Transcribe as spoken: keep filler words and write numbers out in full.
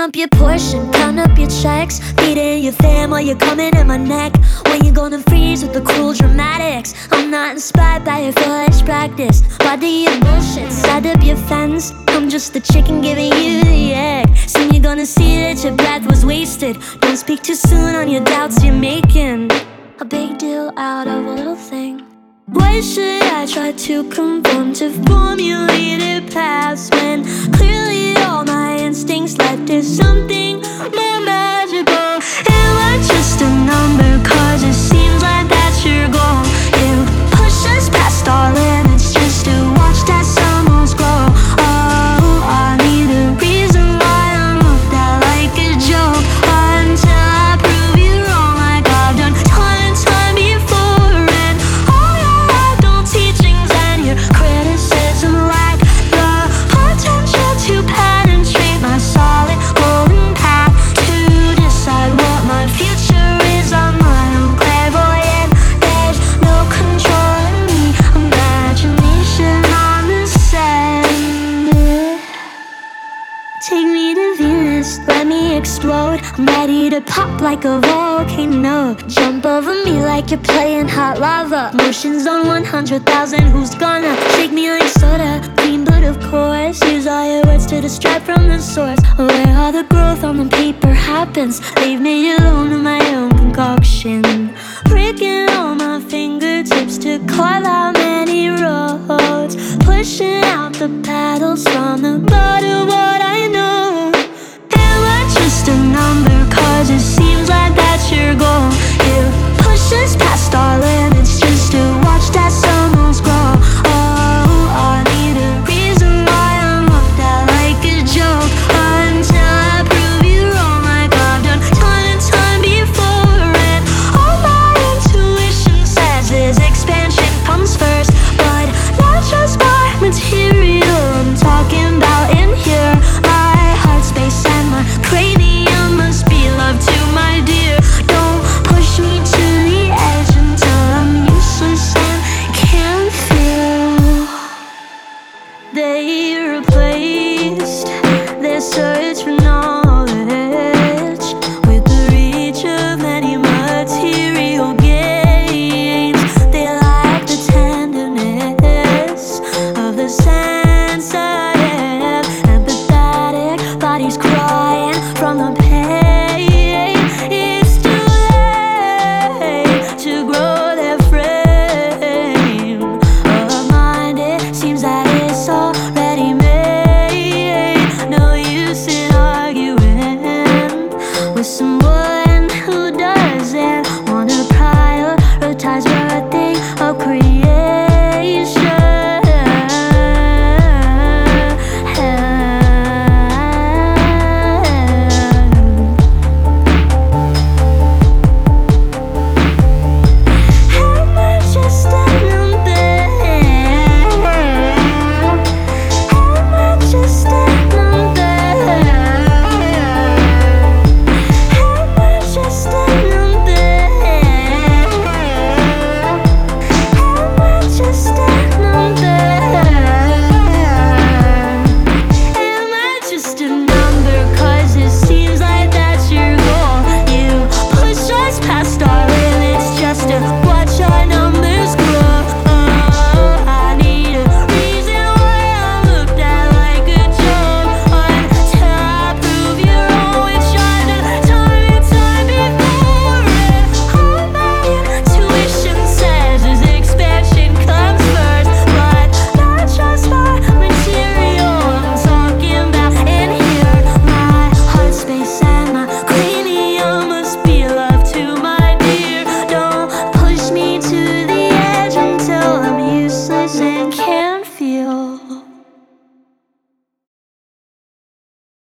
up your portion, count up your checks, feeding your fam while you're coming in my neck. When you gonna freeze with the cruel dramatics? I'm not inspired by your foolish practice. Why do you bullshit? Set up your fence. I'm just the chicken giving you the egg. Soon you're gonna see that your breath was wasted. Don't speak too soon on your doubts you're making a big deal out of a little thing. Why should I try to conform to formulated paths when clearly all my instincts led to something more magical? Am I just a number? Cause it seems like that's your goal. You push us past our limits just to watch that someone's grow. Oh, I need a reason why I'm looked at like a joke, until I prove you wrong like I've done time and time before. And all your adult teachings and your criticism lack the potential to penetrate my solid golden path. To decide what my future is, I'm my own clairvoyant. There's no control in me, imagination on the sand. Take me to Venus, let me explode. I'm ready to pop like a volcano. Jump over me like you're playing hot lava. Motions on one hundred thousand, who's gonna shake me like soda? Clean but of course, use all your words to distract from the source. Where all the growth on the paper happens, leave me alone to my own concoction. Breaking all my fingertips to carve out many roads, pushing out the paddles from the butt of what I know. Am I just a number? Cause it seems like that's your goal.